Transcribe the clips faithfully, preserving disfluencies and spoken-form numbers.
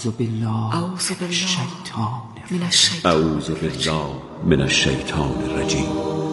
اعوذ بالله اعوذ بالله الشیطان من الشیطان اعوذ بالله من الشیطان الرجیم.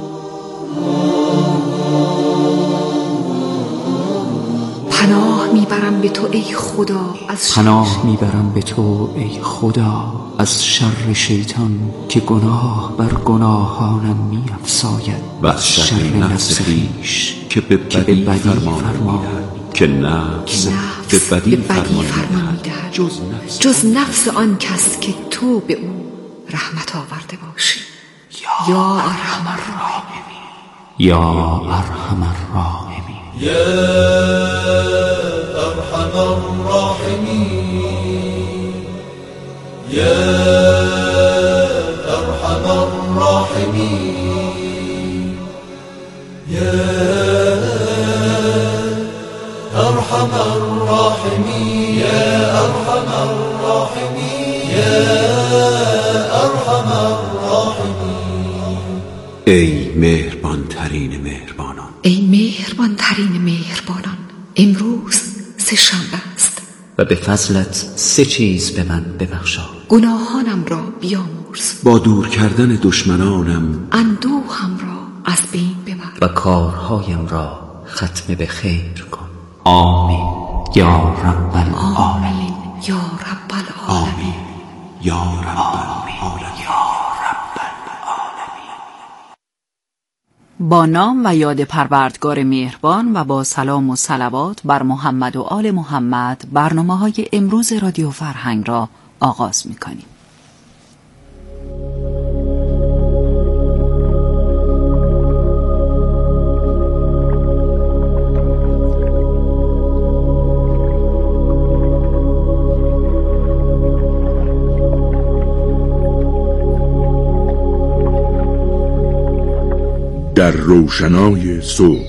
پناه میبرم به تو ای خدا از پناه میبرم به تو ای خدا از شر شیطان که گناه بر گناهانم می‌افزاید و از شر نفس خویش که به بدی فرمان می‌دهد که نفس به بدی فرمان می‌دهد جز نفس جز نفس آن کس که تو به او رحمت آورده باشی. یا ارحم الراحمین یا ارحم الراحمین یا ارحم الراحمین یا ارحم الراحمین یا ارحم الراحمین یا ارحم الراحمین یا ارحم الراحمین. ای مهربان ترین مهربانان، ای مهربان ترین مهربانان، امروز سه شنبه است و به فضلت سه چیز به من ببخشا. گناهانم را بیامرز، با دور کردن دشمنانم اندوهم را از بین ببر و کارهایم را ختم به خیر کن. آمین یا رب العالمین. آمین یا رب العالمین. آمین یا رب العالمین. با نام و یاد پروردگار مهربان و با سلام و صلوات بر محمد و آل محمد برنامه‌های امروز رادیو فرهنگ را آغاز می‌کنیم. در روشنای صبح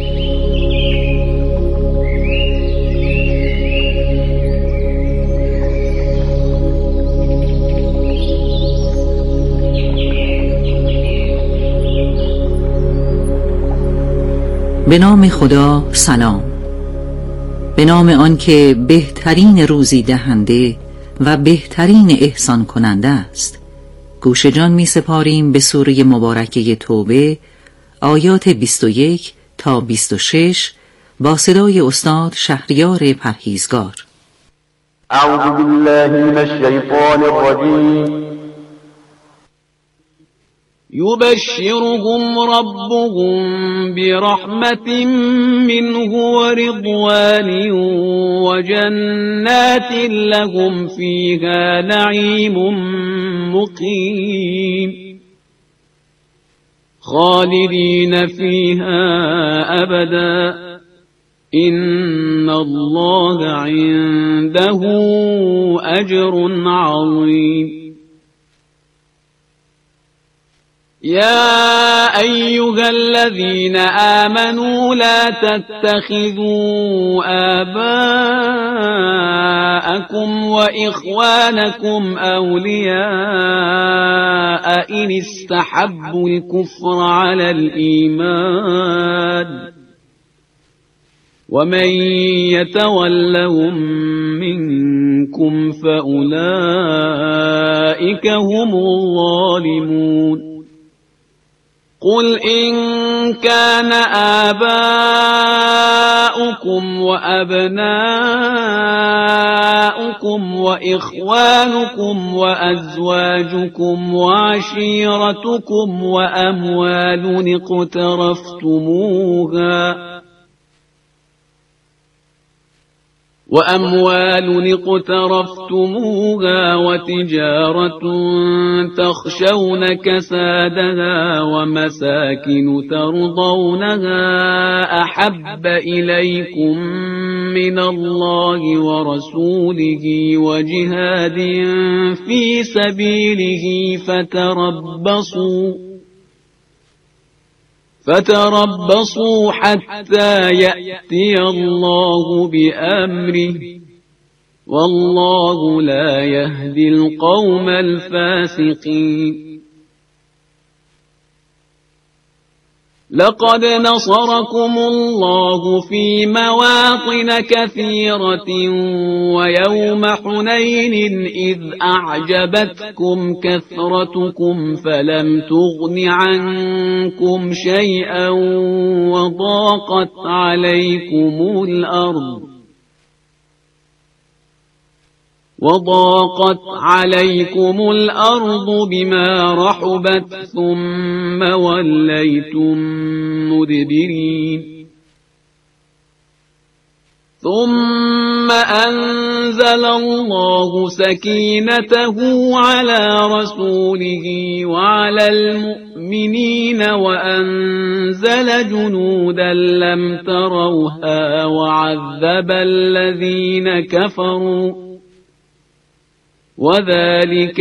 به نام خدا. سلام. به نام آن که بهترین روزی دهنده و بهترین احسان کننده است. گوش جان می سپاریم به سوره مبارکه توبه، آیات بیست و یک تا بیست و شش با صدای استاد شهریار پرهیزگار. اعوذ بالله من الشیطان الرجیم. یبشرهم ربهم برحمت منه ورضوان وجنات لهم فيها نعیم مقیم خالدین فيها ابدا ان الله عنده اجر عظیم. يا أيها الذين آمنوا لا تتخذوا آباءكم وإخوانكم أولياء إن استحبوا الكفر على الإيمان ومن يتولهم منكم فأولئك هم الظالمون. قل إن كان آباؤكم وأبناؤكم وإخوانكم وأزواجكم وعشيرتكم وأموال اقترفتموها وأموال اقترفتموها وتجارة تخشون كسادها ومساكن ترضونها أحب إليكم من الله ورسوله وجهاد في سبيله فتربصوا فتربصوا حتى يأتي الله بأمره والله لا يهدي القوم الفاسقين. لقد نصركم الله في مواطن كثيرة ويوم حنين إذ أعجبتكم كثرتكم فلم تغن عنكم شيئا وضاقت عليكم الأرض وضاقت عليكم الأرض بما رحبت ثم وليتم مدبرين ثم أنزل الله سكينته على رسوله وعلى المؤمنين وأنزل جنودا لم تروها وعذب الذين كفروا وذلك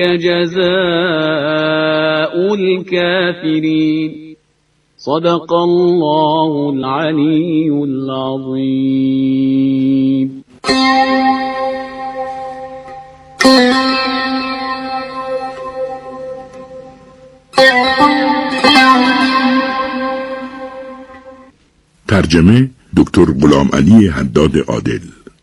جزاء الكافرين صدق الله العلي العظيم. ترجمه دکتر غلام علی حداد عادل.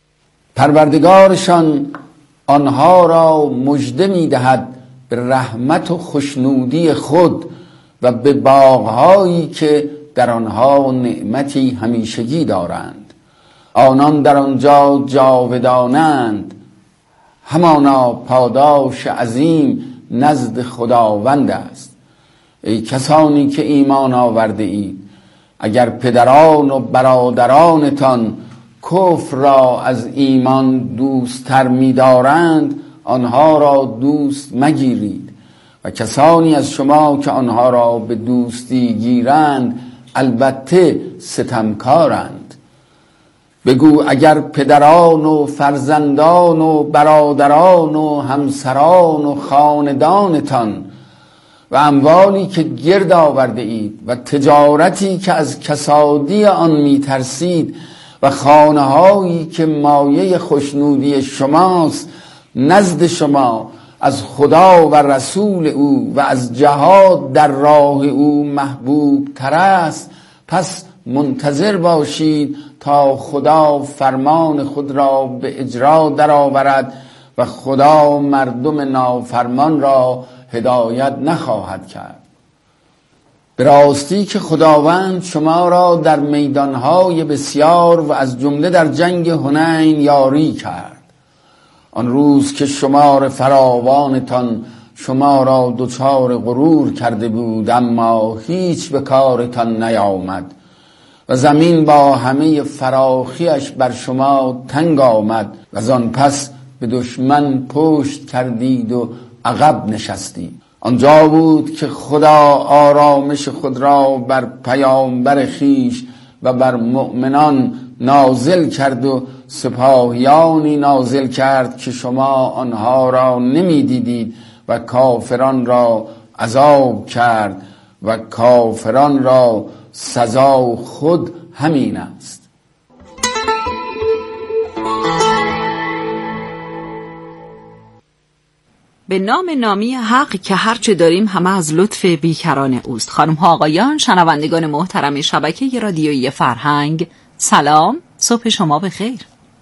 پروردگارشان آنها را مژده می‌دهد به رحمت و خوشنودی خود و به باغ‌هایی که در آنها نعمتی همیشگی دارند. آنان در آنجا جاودانند، همانا پاداش عظیم نزد خداوند است. ای کسانی که ایمان آورده اید، اگر پدران و برادرانتان کفر را از ایمان دوست‌تر می‌دارند، آنها را دوست مگیرید، و کسانی از شما که آنها را به دوستی گیرند البته ستمکارند. بگو اگر پدران و فرزندان و برادران و همسران و خاندانتان و اموالی که گرد آورده اید و تجارتی که از کسادی آن می‌ترسید و خانه‌هایی که مایه خوشنودی شماست نزد شما از خدا و رسول او و از جهاد در راه او محبوب تر است، پس منتظر باشید تا خدا فرمان خود را به اجرا درآورد و خدا مردم نافرمان را هدایت نخواهد کرد. به راستی که خداوند شما را در میدانهای بسیار و از جمله در جنگ حنین یاری کرد، آن روز که شمار فراوانتان شما را دچار غرور کرده بود اما هیچ به کارتان نیامد و زمین با همه فراخیش بر شما تنگ آمد و زان پس به دشمن پشت کردید و عقب نشستید. آنجا بود که خدا آرامش خود را بر پیامبر خیش و بر مؤمنان نازل کرد و سپاهیانی نازل کرد که شما آنها را نمی دیدید و کافران را عذاب کرد و کافران را سزا خود همین است. به نام نامی حق که هرچه داریم همه از لطف بیکران اوست. خانم ها آقایان، شنوندگان محترم شبکه رادیویی فرهنگ، سلام، صبح شما بخیر.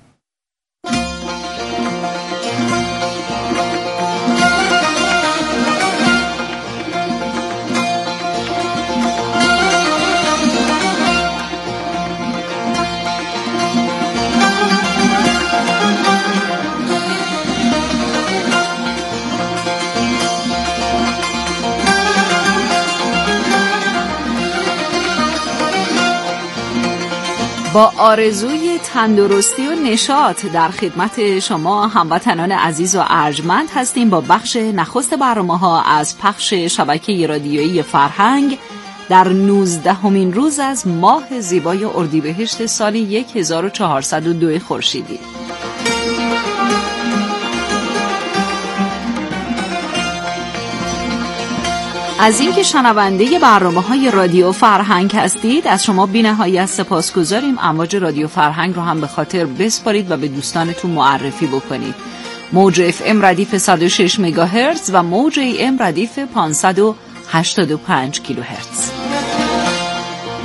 با آرزوی تندرستی و نشاط در خدمت شما هموطنان عزیز و ارجمند هستیم با بخش نخست برنامه‌ها از پخش شبکه رادیویی فرهنگ در نوزدهمین روز از ماه زیبای اردیبهشت سال هزار و چهارصد و دو خورشیدی. از اینکه شنونده برنامه‌های رادیو فرهنگ هستید از شما بی‌نهایت سپاسگزاریم. امواج رادیو فرهنگ رو هم به خاطر بسپارید و به دوستانتون معرفی بکنید. موج اف ام ردیف صد و شش مگاهرتز و موج ای ام ردیف پانصد و هشتاد و پنج کیلوهرتز.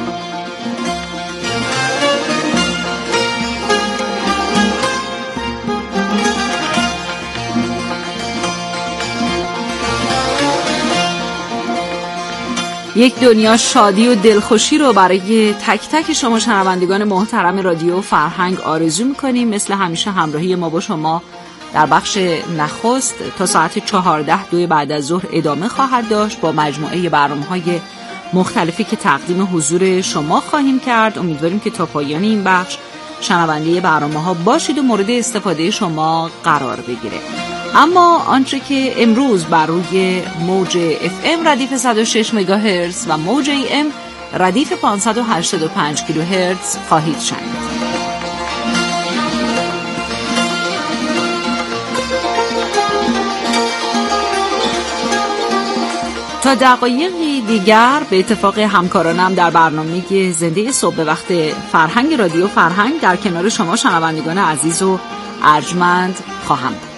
یک دنیا شادی و دلخوشی رو برای تک تک شما شنوندگان محترم رادیو فرهنگ آرزو میکنیم. مثل همیشه همراهی ما با شما در بخش نخست تا ساعت چهارده دوی بعد از ظهر ادامه خواهد داشت با مجموعه برنامه‌های مختلفی که تقدیم حضور شما خواهیم کرد. امیدواریم که تا پایان این بخش شنونده برنامه‌ها باشید و مورد استفاده شما قرار بگیره. اما آنچه که امروز بر روی موج اف ام ردیف صد و شش مگاهرتز و موج ای ام ردیف پانصد و هشتاد و پنج کیلوهرتز خواهید شنید. تا دقایقی دیگر به اتفاق همکارانم در برنامه زنده صبح وقت فرهنگ رادیو فرهنگ در کنار شما شنوندگان عزیز و ارجمند خواهم بود.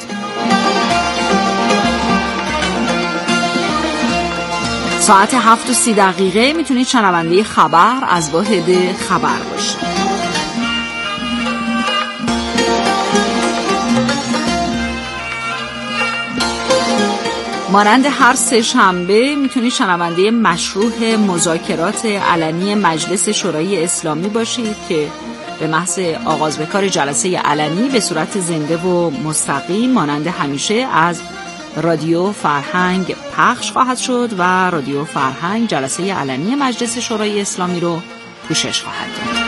ساعت هفت و سی دقیقه میتونید شنونده خبر از واحد خبر باشید. مانند هر سه شنبه میتونید شنونده مشروح مذاکرات علنی مجلس شورای اسلامی باشید که به محض آغاز به کار جلسه علنی به صورت زنده و مستقیم مانند همیشه از رادیو فرهنگ پخش خواهد شد و رادیو فرهنگ جلسه علنی مجلس شورای اسلامی رو پوشش خواهد داد.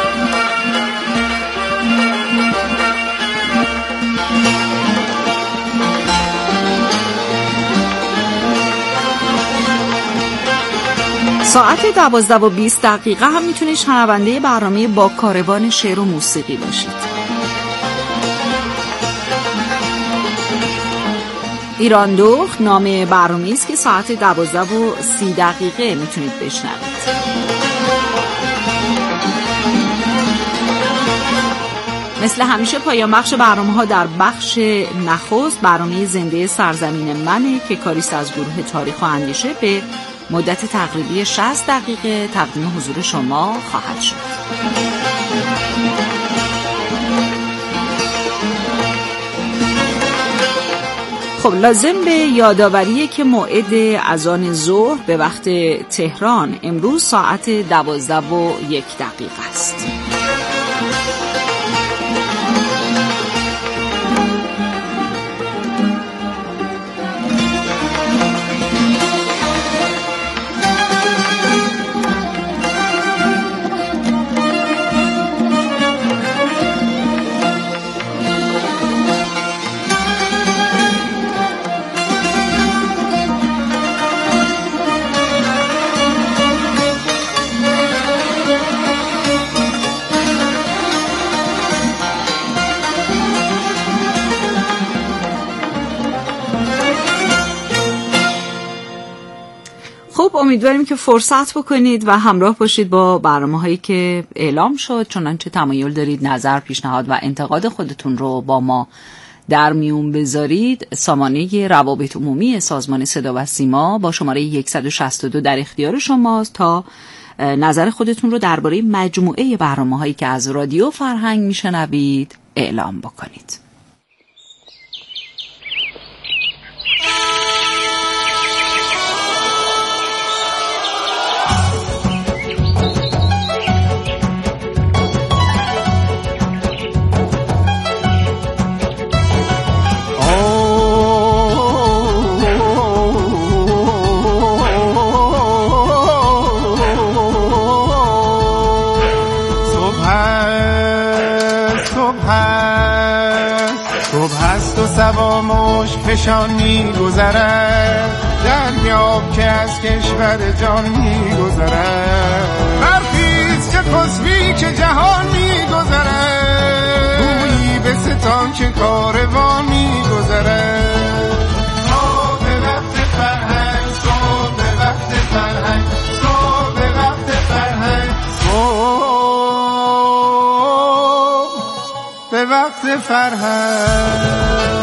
ساعت دوازده و بیست دقیقه هم میتونید شنونده برنامه با کاروان شعر و موسیقی باشید. ایران دخت نام برنامه‌ای است که ساعت دوازده و سی دقیقه میتونید بشنوید. مثل همیشه پایان بخش برنامه‌ها در بخش نخست برنامه زنده سرزمین منه که کاریست از گروه تاریخ و اندیشه به مدت تقریبی شصت دقیقه تقدیم حضور شما خواهد شد. خب لازم به یادآوریه که موعد اذان ظهر به وقت تهران امروز ساعت دوازده و یک دقیقه است. امیدواریم که فرصت بکنید و همراه باشید با برنامه‌هایی که اعلام شد. چنانچه تمایل دارید نظر، پیشنهاد و انتقاد خودتون رو با ما در میون بذارید، سامانه روابط عمومی سازمان صدا و سیما با شماره صد و شصت و دو در اختیار شماست تا نظر خودتون رو درباره مجموعه برنامه‌هایی که از رادیو فرهنگ میشنوید اعلام بکنید. سوا مشک فشان می گذرد، دریاب که از کشور جان می گذرد، برخیز چه خسبی که جهان می گذرد، گویی به ستان که کاروان می گذرد. صبح به وقت فرهنگ، صبح به وقت فرهنگ، صبح به وقت فرهنگ، صبح به وقت فرهنگ.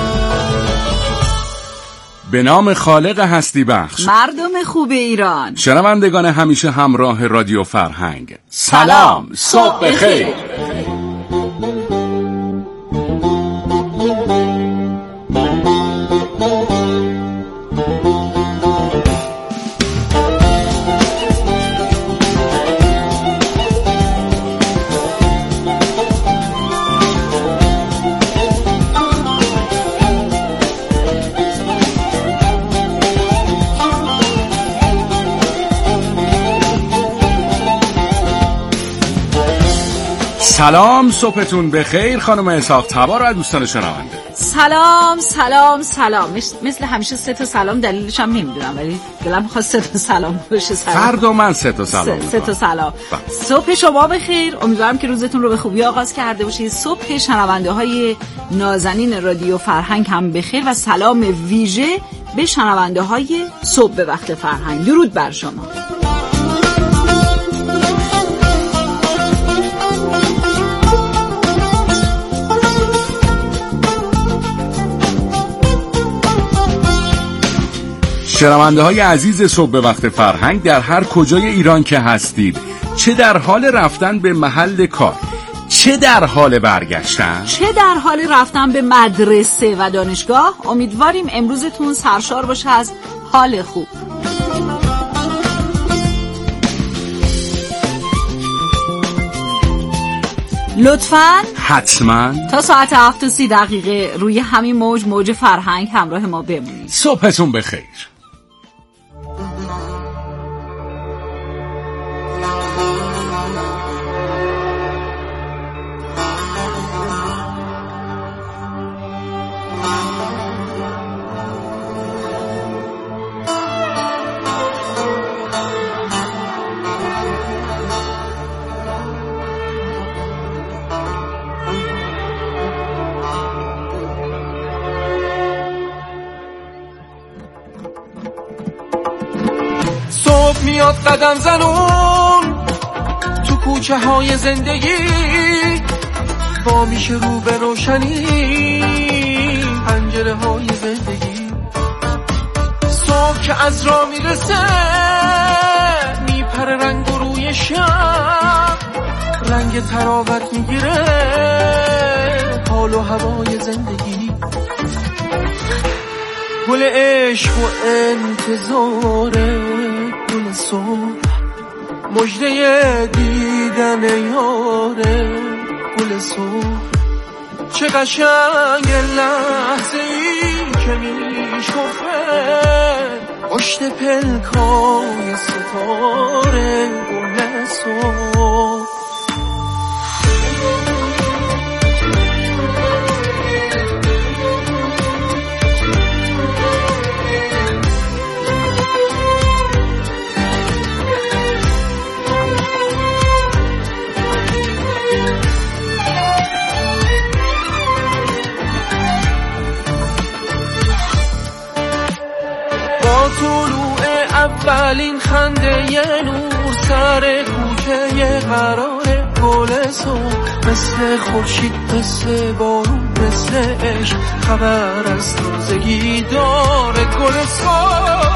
به نام خالق هستی بخش، مردم خوب ایران، شنوندگان همیشه همراه رادیو فرهنگ، سلام، صبح بخیر. سلام، صبحتون بخیر خانم اسحاق تبار و دوستان شنونده. سلام سلام سلام. مثل همیشه سه تا سلام، دلیلش هم نمیدونم ولی دلم خواست سه تا سلام بشه. سلام. فردا من سه تا سلام. سه, سه تا سلام. صبح شما بخیر. امیدوارم که روزتون رو به خوبی آغاز کرده باشید. صبح شنونده های نازنین رادیو فرهنگ هم بخیر و سلام ویژه به شنونده های صبح به وقت فرهنگ. درود بر شما. شنونده های عزیز صبح به وقت فرهنگ در هر کجای ایران که هستید، چه در حال رفتن به محل کار، چه در حال برگشتن، چه در حال رفتن به مدرسه و دانشگاه، امیدواریم امروزتون سرشار باشه از حال خوب. لطفاً حتما تا ساعت هفت و سی دقیقه روی همین موج موج فرهنگ همراه ما بمونید. صبحتون بخیر. میاد قدم زنون تو کوچه های زندگی، با میشه رو به روشنی پنجره های زندگی. صبح که از راه میرسه میپره رنگ و روی شب، رنگ تراوت میگیره حال و هوای زندگی. گل عشق و انتظاره گل صبح، مژده دیدن یاره گل صبح. چه قشنگ لحظه ای که میشکفه پشت پلکای ستاره گل صبح. اولین خنده یه نور سر کوچه یه قراره گل صبح، مثل خورشید مثل بارون مثل عشق خبر از تازگی داره گل صبح.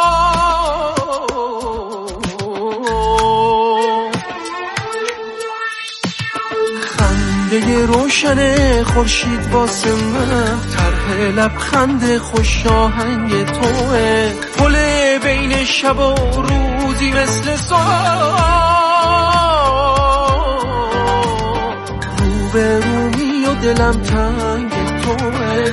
خنده روشن خورشید واسه من طرح لبخند خوش آهنگ توه، گل بین شب و روزی مثل صبح، رو به رومی و دلم تنگ توه.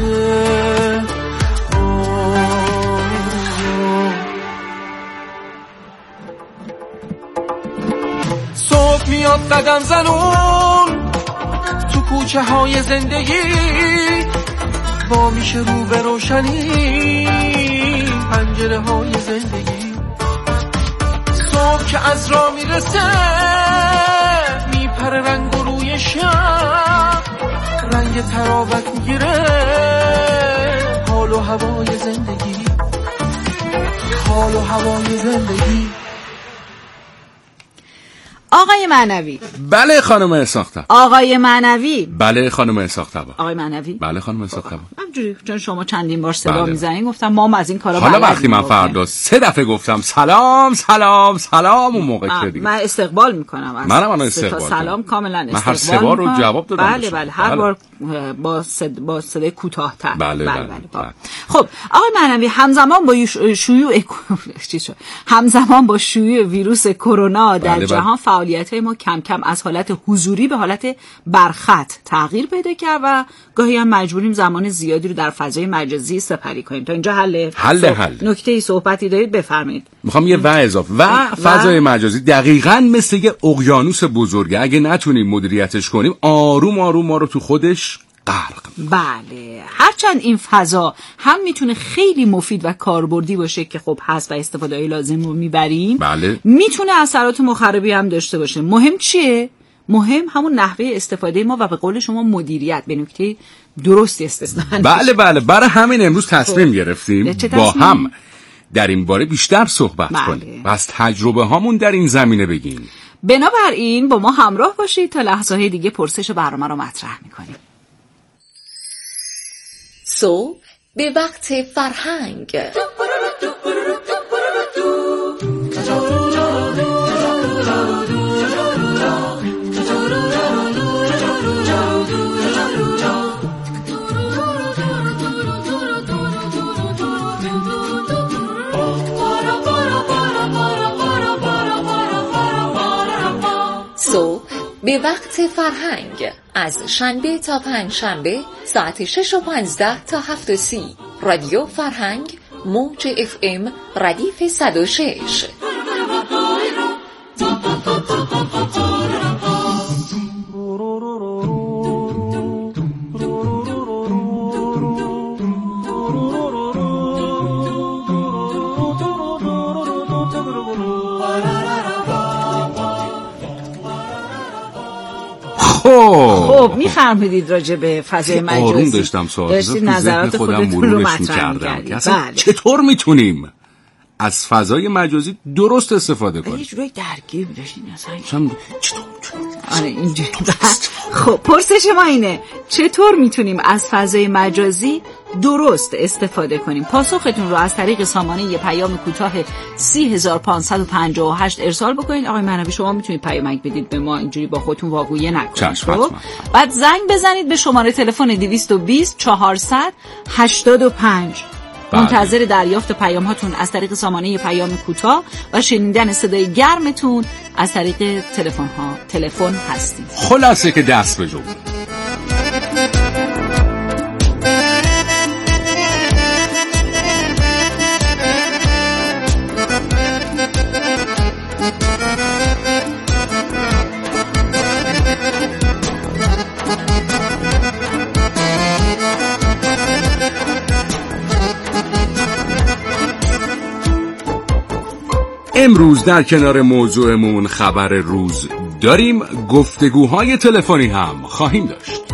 صبح میاد قدم زنون تو کوچه های زندگی، با میشه رو به روشنی پنجره های زندگی. صبح که از راه میرسه میپره رنگ و روی شب، رنگ تراوت میگیره حال و هوای زندگی، حال و هوای زندگی. آقای معنوی. بله خانم اسحاق تبار. آقای معنوی. بله خانم اسحاق تبار. آقای معنوی. بله خانم اسحاق تبار. همجوری چون شما چندین بار صدا بله. میزنین گفتم ما هم از این کارا حالا وقتی من فردا سه دفعه گفتم سلام سلام سلام اون موقع که دیگه من استقبال میکنم از منم الان استقبال سلام کاملا استقبال. من هر سه بار رو جواب دادم. بله بله هر بله. بار با صد با صدای کوتاه‌تر. بله بله, بله, بله. بله. خب آقای معنوی همزمان با شیوع همزمان با شیوع ویروس کرونا در بله جهان بله. فعالیت‌های ما کم کم از حالت حضوری به حالت برخط تغییر پیدا کرد و گاهی هم مجبوریم زمان زیادی رو در فضای مجازی سپری کنیم. تا اینجا حل حل حل نکته‌ای صحبتی دارید بفرمایید. میخوام یه و اضافه و, و فضای مجازی دقیقاً مثل یه اقیانوس بزرگه، اگه نتونیم مدیریتش کنیم آروم آروم ما رو تو خودش غرق. بله، هرچند این فضا هم میتونه خیلی مفید و کاربردی باشه که خب هست و استفاده های لازم رو میبریم، بله، میتونه اثرات مخربی هم داشته باشه. مهم چیه؟ مهم همون نحوه استفاده ما و به قول شما مدیریت به نکته درستی استفاده. بله بله، برای همین امروز تصمیم خب. گرفتیم با هم در این باره بیشتر صحبت بله. کنیم و از تجربه هامون در این زمینه بگیم. بنابراین با ما همراه باشید تا لحظه های دیگه پرسش برنامه رو مطرح میکنیم. صبح به وقت فرهنگ. صبح به وقت فرهنگ از شنبه تا پنج شنبه ساعت شش و پانزده تا هفت و سی. رادیو فرهنگ موج اف ام ردیف صد و شش. خب میفرمایید راجع به فضای مجازی آروم داشتم داشتید نظرات خودتون رو مطرح کردید. بله. چطور میتونیم از فضای مجازی درست استفاده کنیم؟ یه جوری درگیر داشتین اصلا. چطور؟ آره اینجوری. خب پرسش ما اینه چطور میتونیم از فضای مجازی درست استفاده کنیم؟ پاسختون رو از طریق سامانه یه پیام کوتاه سی هزار و پانصد و پنجاه و هشت ارسال بکنید. آقای منوی شما میتونید پیامک بدید به ما، اینجوری با خودتون واگویه نکنید. خب بعد زنگ بزنید به شماره تلفن دویست و بیست چهارصد هشتاد و پنج. منتظر دریافت پیام هاتون از طریق سامانه پیام کوتاه و شنیدن صدای گرمتون از طریق تلفن ها تلفن هستیم. خلاصه که دست به جو. امروز در کنار موضوعمون خبر روز داریم، گفتگوهای تلفنی هم خواهیم داشت.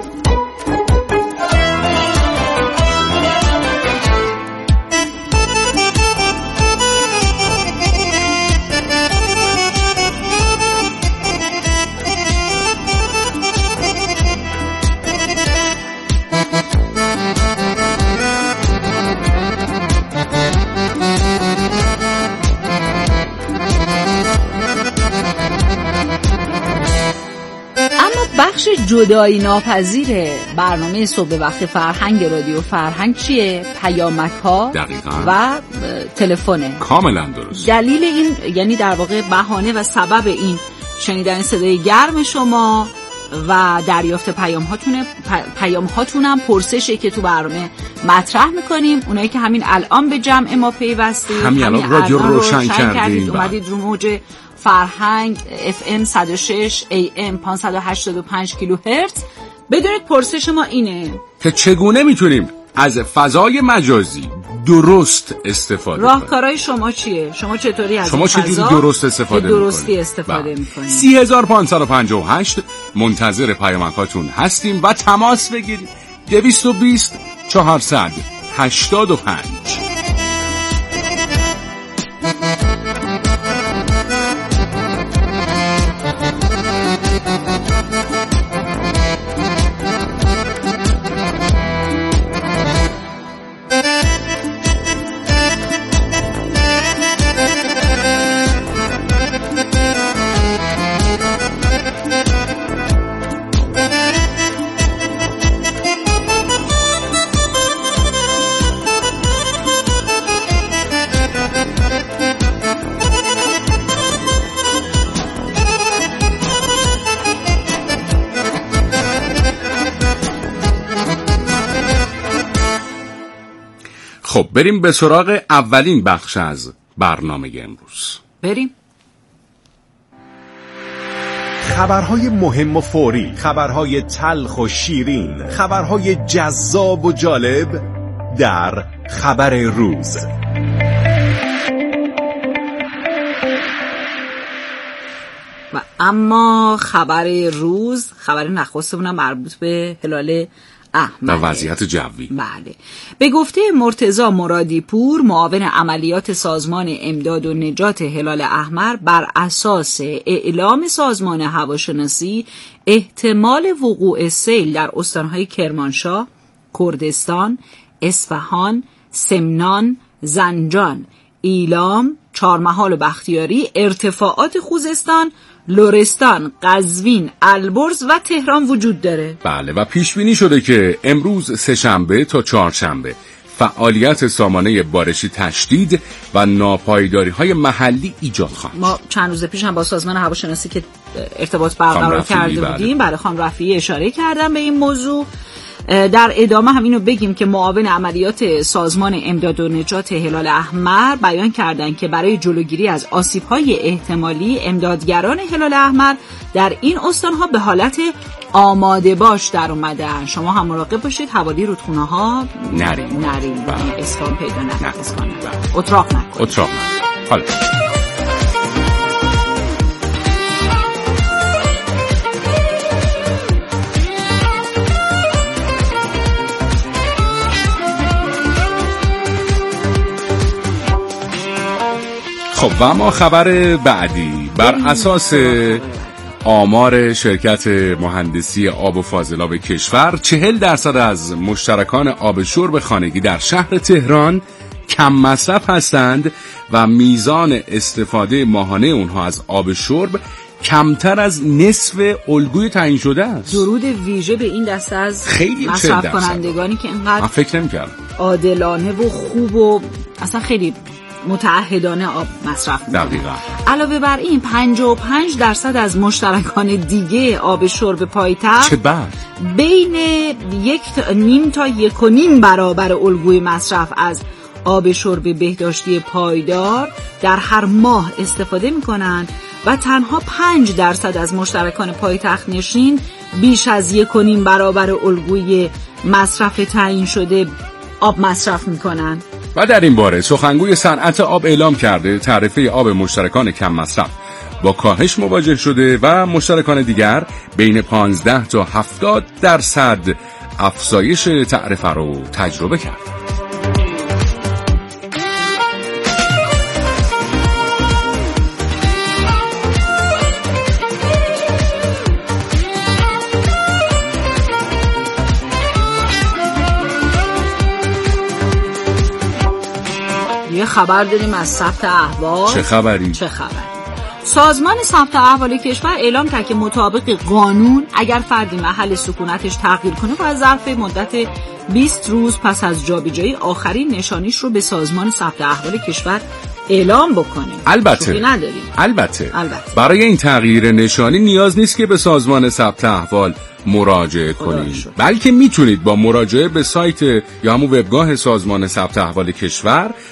بخش جدایی ناپذیر برنامه صبح وقت فرهنگ رادیو فرهنگ چیه؟ پیامک ها و تلفنه. کاملا درست. دلیل این یعنی در واقع بهانه و سبب این شنیدن صدای گرم شما و دریافت پیام هاتونه. پیام هاتونم پرسشی که تو برنامه مطرح میکنیم. اونایی که همین الان به جمع ما پیوستید، همین الان رادیو روشن کردید، اومدید رو موج فرهنگ اف ام صد و شش ای ام پانصد و هشتاد و پنج کیلوهرتز، بدونید پرسش ما اینه که چگونه میتونیم از فضای مجازی درست استفاده کنیم. راهکارهای شما چیه؟ شما چطوری از شما چجوری درست استفاده میکنید؟ درستی استفاده میکنید. سی هزار و پانصد و پنجاه و هشت منتظر پیامکاتون هستیم و تماس بگیرید. دویست و بیست چهارصد هشتاد و پنج. خب بریم به سراغ اولین بخش از برنامه امروز. بریم. خبرهای مهم و فوری، خبرهای تلخ و شیرین، خبرهای جذاب و جالب در خبر روز. و اما خبر روز، خبر نخستمون مربوط به هلال احمر و وضعیت جوی. بله. به گفته مرتضی مرادی پور، معاون عملیات سازمان امداد و نجات هلال احمر، بر اساس اعلام سازمان هواشناسی احتمال وقوع سیل در استانهای کرمانشاه، کردستان، اصفهان، سمنان، زنجان، ایلام، چهارمحال و بختیاری، ارتفاعات خوزستان، لرستان، قزوین، البرز و تهران وجود داره. بله و پیش بینی شده که امروز سه‌شنبه تا چهارشنبه فعالیت سامانه بارشی تشدید و ناپایداری‌های محلی ایجاد خواهد. ما چند روز پیش هم با سازمان هواشناسی که ارتباط برقرار کرده بله. بودیم، برای خانم رفیعی اشاره کردم به این موضوع. در ادامه هم اینو بگیم که معاون عملیات سازمان امداد و نجات هلال احمر بیان کردند که برای جلوگیری از آسیب‌های احتمالی امدادگران هلال احمر در این استان‌ها به حالت آماده باش در اومدن. شما هم مراقب باشید حوالی رودخونه‌ها نریم نریم اسکان پیدا نکنید، اسکان اتراق نکنید. اتراق نکنید. حالا خب و اما خبر بعدی، بر اساس آمار شرکت مهندسی آب و فاضلاب کشور، چهل درصد از مشترکان آب شرب خانگی در شهر تهران کم مصرف هستند و میزان استفاده ماهانه اونها از آب شرب کمتر از نصف الگوی تعیین شده است. درود ویژه به این دسته از خیلی مصرف کنندگانی که اینقدر من فکر نمی‌کردم عادلانه و خوب و اصلا خیلی متعهدانه آب مصرف می‌کنند. دقیقاً. علاوه بر این پنجاه و پنج درصد از مشترکان دیگه آب شرب پایتخت چه بد بین یک تا نیم تا یک و نیم برابر الگوی مصرف از آب شرب بهداشتی پایدار در هر ماه استفاده می‌کنند و تنها پنج درصد از مشترکان پایتخت نشین بیش از یک و نیم برابر الگوی مصرف تعیین شده آب مصرف می‌کنند. و در این باره سخنگوی صنعت آب اعلام کرده تعرفه آب مشترکان کم مصرف با کاهش مواجه شده و مشترکان دیگر بین پانزده تا هفتاد درصد افزایش تعرفه رو تجربه کرد. یه خبر داریم از ثبت احوال. چه خبری؟ چه خبری؟ سازمان ثبت احوال کشور اعلام کرد که مطابق قانون اگر فردی محل سکونتش تغییر کنه باید ظرف مدت بیست روز پس از جابجایی آخرین نشانیش رو به سازمان ثبت احوال کشور اعلام بکنه. البته نداریم. البته البته برای این تغییر نشانی نیاز نیست که به سازمان ثبت احوال مراجعه کنید، بلکه میتونید با مراجعه به سایت یا همون وبگاه سازمان ثبت احوال کشور